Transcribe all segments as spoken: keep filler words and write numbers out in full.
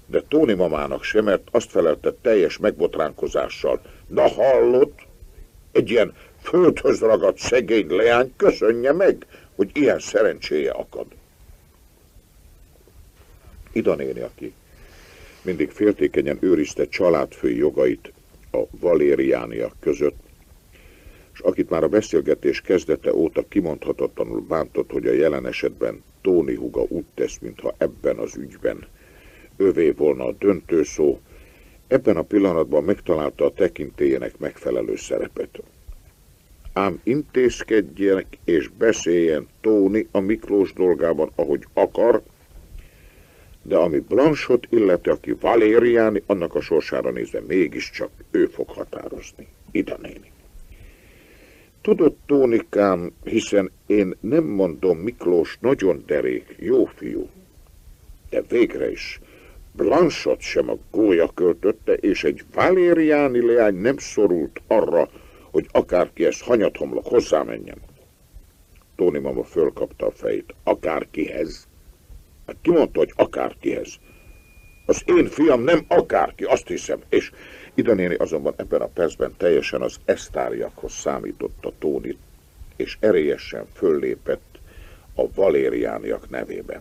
De Tóni mamának sem, mert azt felelte teljes megbotránkozással. Na hallott? Egy ilyen földhöz ragadt szegény leány köszönje meg, hogy ilyen szerencséje akad. Ida néni, aki mindig féltékenyen őrizte családfői jogait a Valériániak között, és akit már a beszélgetés kezdete óta kimondhatatlanul bántott, hogy a jelen esetben Tóni húga úgy tesz, mintha ebben az ügyben övé volna a döntő szó, ebben a pillanatban megtalálta a tekintélyének megfelelő szerepet. Ám intézkedjenek és beszéljen Tóni a Miklós dolgában, ahogy akar, de ami Blanchot illeti, aki Valériáni, annak a sorsára nézve mégiscsak ő fog határozni. Ida néni. Tudod, Tónikám, hiszen én nem mondom, Miklós nagyon derék, jó fiú, de végre is Blanchot sem a gólya költötte, és egy Valériáni leány nem szorult arra, hogy akárkihez hanyathomlok hozzámenjen. Tóni mama fölkapta a fejét. Akárkihez? Hát ki mondta, hogy akárkihez? Az én fiam nem akárki, azt hiszem. És Ida néni azonban ebben a percben teljesen az esztáriakhoz számította Tónit, és erélyesen föllépett a Valériániak nevében.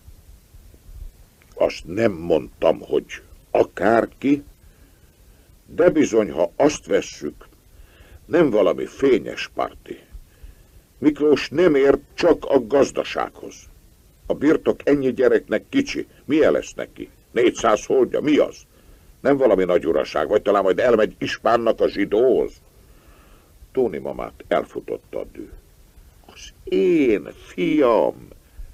Azt nem mondtam, hogy akárki, de bizony, ha azt vesszük, nem valami fényes parti. Miklós nem ért csak a gazdasághoz. A birtok ennyi gyereknek kicsi, milyen lesz neki? négyszáz holdja, mi az? Nem valami nagy uraság, vagy talán majd elmegy Ispánnak a zsidóhoz? Tóni mamát elfutotta a dű. Az én fiam,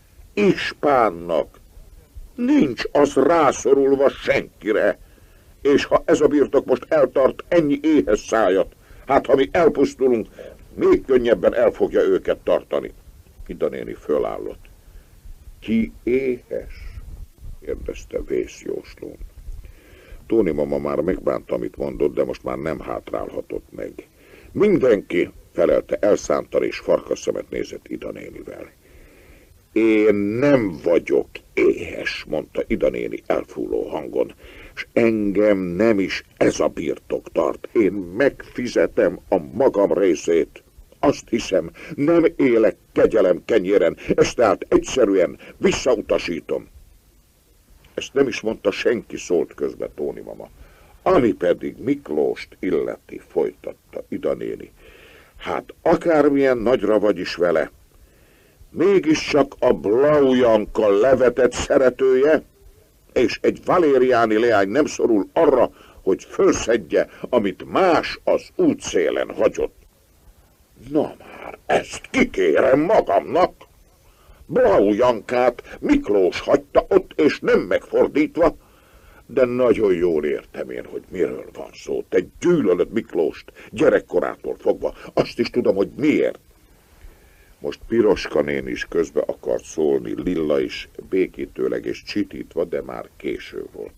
Ispánnak, nincs az rászorulva senkire, és ha ez a birtok most eltart ennyi éhes szájat, hát ha mi elpusztulunk, még könnyebben el fogja őket tartani. Ida néni fölállott. Ki éhes? Kérdezte vészjóslón. Tóni mama már megbánta, amit mondott, de most már nem hátrálhatott meg. Mindenki, felelte elszántan, és farkasszemet nézett Ida nénivel. Én nem vagyok éhes, mondta Ida néni elfúló hangon, és engem nem is ez a birtok tart. Én megfizetem a magam részét. Azt hiszem, nem élek kegyelem kenyéren, ezt tehát egyszerűen visszautasítom. Ezt nem is mondta senki, szólt közbe Tóni mama. Ami pedig Miklóst illeti, folytatta Ida néni. Hát akármilyen nagyra vagy is vele, mégiscsak a Blau Janka levetett szeretője, és egy valériáni leány nem szorul arra, hogy fölszedje, amit más az útszélen hagyott. Na már, ezt kikérem magamnak. Blau Jankát Miklós hagyta ott, és nem megfordítva, de nagyon jól értem én, hogy miről van szó. Te gyűlölöd Miklóst gyerekkorától fogva. Azt is tudom, hogy miért. Most Piroska néni is közbe akart szólni, Lilla is békítőleg és csitítva, de már késő volt.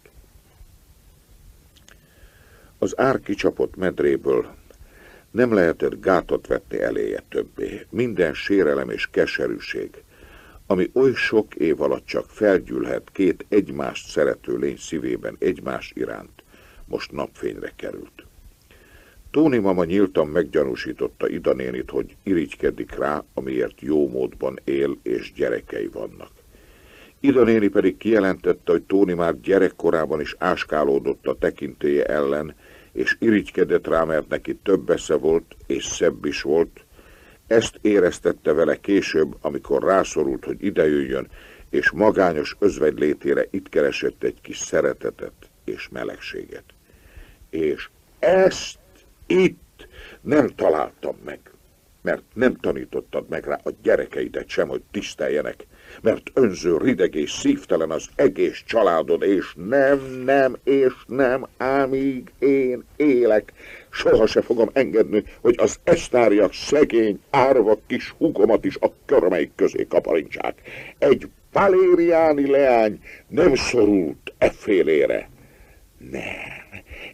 Az ár kicsapott medréből nem lehetett gátot vetni eléje többé. Minden sérelem és keserűség, ami oly sok év alatt csak felgyűlhet két egymást szerető lény szívében egymás iránt, most napfényre került. Tóni mama nyíltan meggyanúsította Ida nénit, hogy irigykedik rá, amiért jó módban él és gyerekei vannak. Ida néni pedig kijelentette, hogy Tóni már gyerekkorában is áskálódott a tekintélye ellen, és irigykedett rá, mert neki több esze volt, és szebb is volt. Ezt éreztette vele később, amikor rászorult, hogy idejöjjön, és magányos özvegylétére itt keresett egy kis szeretetet és melegséget. És ezt itt nem találtam meg, mert nem tanítottad meg rá a gyerekeidet sem, hogy tiszteljenek, mert önző, rideg és szívtelen az egész családod, és nem, nem, és nem, amíg én élek, soha se fogom engedni, hogy az esztáriak szegény, árva kis húgomat is a körmeik közé kaparintsák. Egy valériáni leány nem szorult effélére. Nem,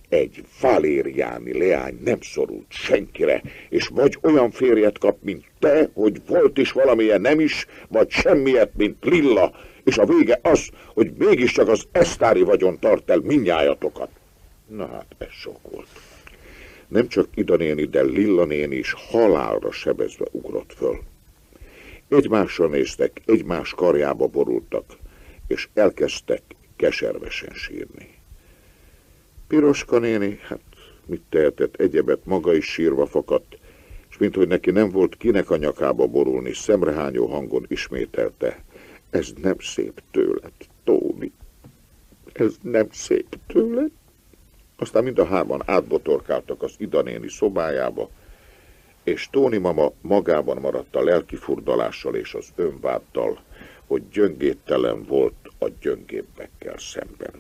Egy valériáni leány nem szorult senkire, és vagy olyan férjet kap, mint te, hogy volt is valamilyen nem is, vagy semmiet, mint Lilla, és a vége az, hogy mégiscsak az esztári vagyon tart el mindnyájatokat. Na hát, ez sok volt. Nem csak Ida néni, de Lilla néni is halálra sebezve ugrott föl. Egymásra néztek, egymás karjába borultak, és elkezdtek keservesen sírni. Piroska néni, hát mit tehetett, egyebet maga is sírva fakadt, és minthogy neki nem volt kinek a nyakába borulni, szemrehányó hangon ismételte: ez nem szép tőled, Tóni, ez nem szép tőled. Aztán mind a hárman átbotorkáltak az Ida néni szobájába, és Tóni mama magában maradt a lelkifurdalással és az önváddal, hogy gyöngéttelen volt a gyöngébbekkel szemben.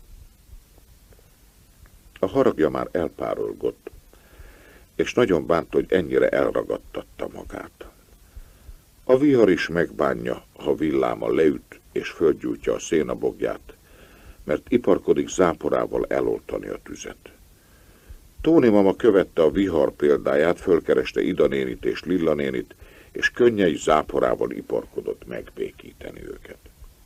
A haragja már elpárolgott, és nagyon bánt, hogy ennyire elragadtatta magát. A vihar is megbánja, ha villáma leüt és földgyújtja a szénabogját, mert iparkodik záporával eloltani a tüzet. Tóni mama követte a vihar példáját, fölkereste Ida nénit és Lilla nénit, és könnyei záporával iparkodott megbékíteni őket.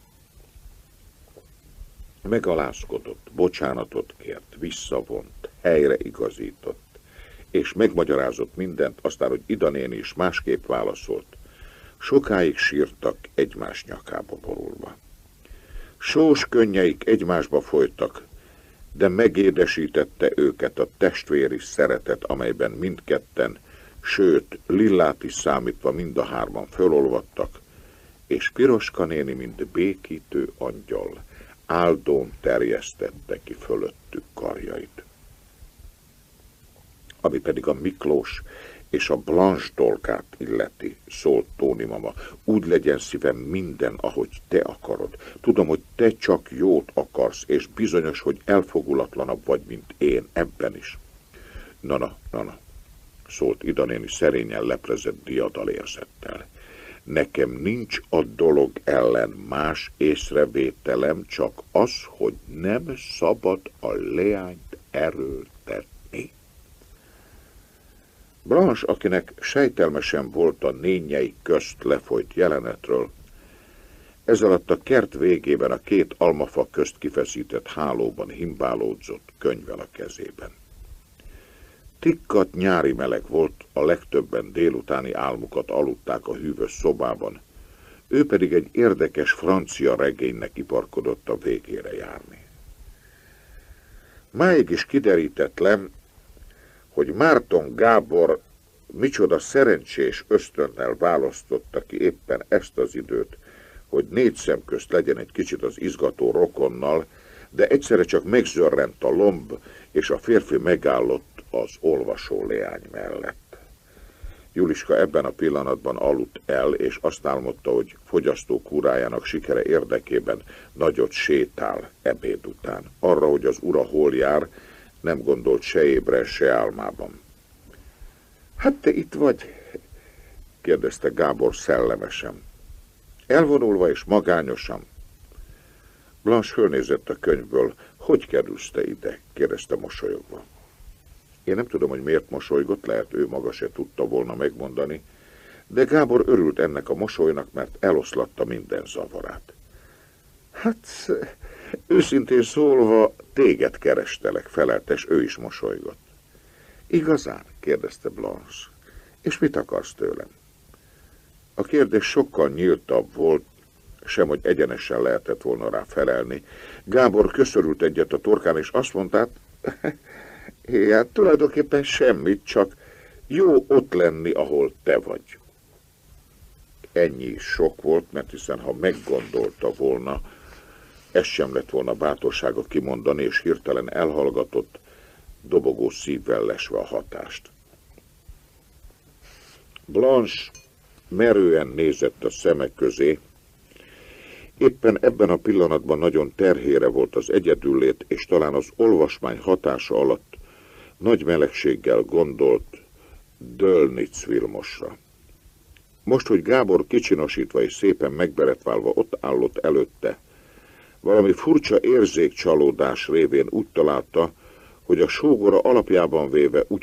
Megalázkodott, bocsánatot kért, visszavont, helyreigazított, és megmagyarázott mindent, aztán, hogy Ida néni is másképp válaszolt. Sokáig sírtak egymás nyakába borulva. Sós könnyeik egymásba folytak, de megédesítette őket a testvéri szeretet, amelyben mindketten, sőt, Lillát is számítva mind a hárman fölolvadtak, és Piroska néni, mint békítő angyal, áldón terjesztette ki fölöttük karjait. Ami pedig a Miklós és a Blanche dolgát illeti, szólt Tóni mama, úgy legyen szívem minden, ahogy te akarod. Tudom, hogy te csak jót akarsz, és bizonyos, hogy elfogulatlanabb vagy, mint én, ebben is. Na-na, na-na, szólt Ida néni szerényen leplezett diadalérzettel. Nekem nincs a dolog ellen más észrevételem, csak az, hogy nem szabad a leányt erőltetni. Blanche, akinek sejtelmesen volt a nényei közt lefolyt jelenetről, ezalatt a kert végében a két almafa közt kifeszített hálóban himbálódzott könyvvel a kezében. Tikkat nyári meleg volt, a legtöbben délutáni álmukat aludták a hűvös szobában, ő pedig egy érdekes francia regénynek iparkodott a végére járni. Máig is kiderítetlen, hogy Márton Gábor micsoda szerencsés ösztönnel választotta ki éppen ezt az időt, hogy négy szem közt legyen egy kicsit az izgató rokonnal, de egyszerre csak megzörrent a lomb, és a férfi megállott az olvasó leány mellett. Juliska ebben a pillanatban aludt el, és azt álmodta, hogy fogyasztókúrájának sikere érdekében nagyot sétál ebéd után. Arra, hogy az ura hol jár, nem gondolt se ébren, se álmában. Hát te itt vagy? kérdezte Gábor szellemesen. Elvonulva és magányosan. Blanche fölnézett a könyvből. Hogy kerülsz te ide? kérdezte mosolyogva. Én nem tudom, hogy miért mosolygott, lehet ő maga se tudta volna megmondani, de Gábor örült ennek a mosolynak, mert eloszlatta minden zavarát. Hát, őszintén szólva, téged kerestelek, felelte, és ő is mosolygott. Igazán? kérdezte Blanche. És mit akarsz tőlem? A kérdés sokkal nyíltabb volt, sem hogy egyenesen lehetett volna rá felelni. Gábor köszörült egyet a torkán, és azt mondta, hát tulajdonképpen semmit, csak jó ott lenni, ahol te vagy. Ennyi is sok volt, mert hiszen ha meggondolta volna, ez sem lett volna bátorsága kimondani, és hirtelen elhallgatott, dobogó szívvel lesve a hatást. Blanche merően nézett a szemek közé. Éppen ebben a pillanatban nagyon terhére volt az egyedüllét, és talán az olvasmány hatása alatt nagy melegséggel gondolt Dölnitz Vilmosra. Most, hogy Gábor kicsinosítva és szépen megberetválva ott állott előtte, valami furcsa érzékcsalódás révén úgy találta, hogy a sógora alapjában véve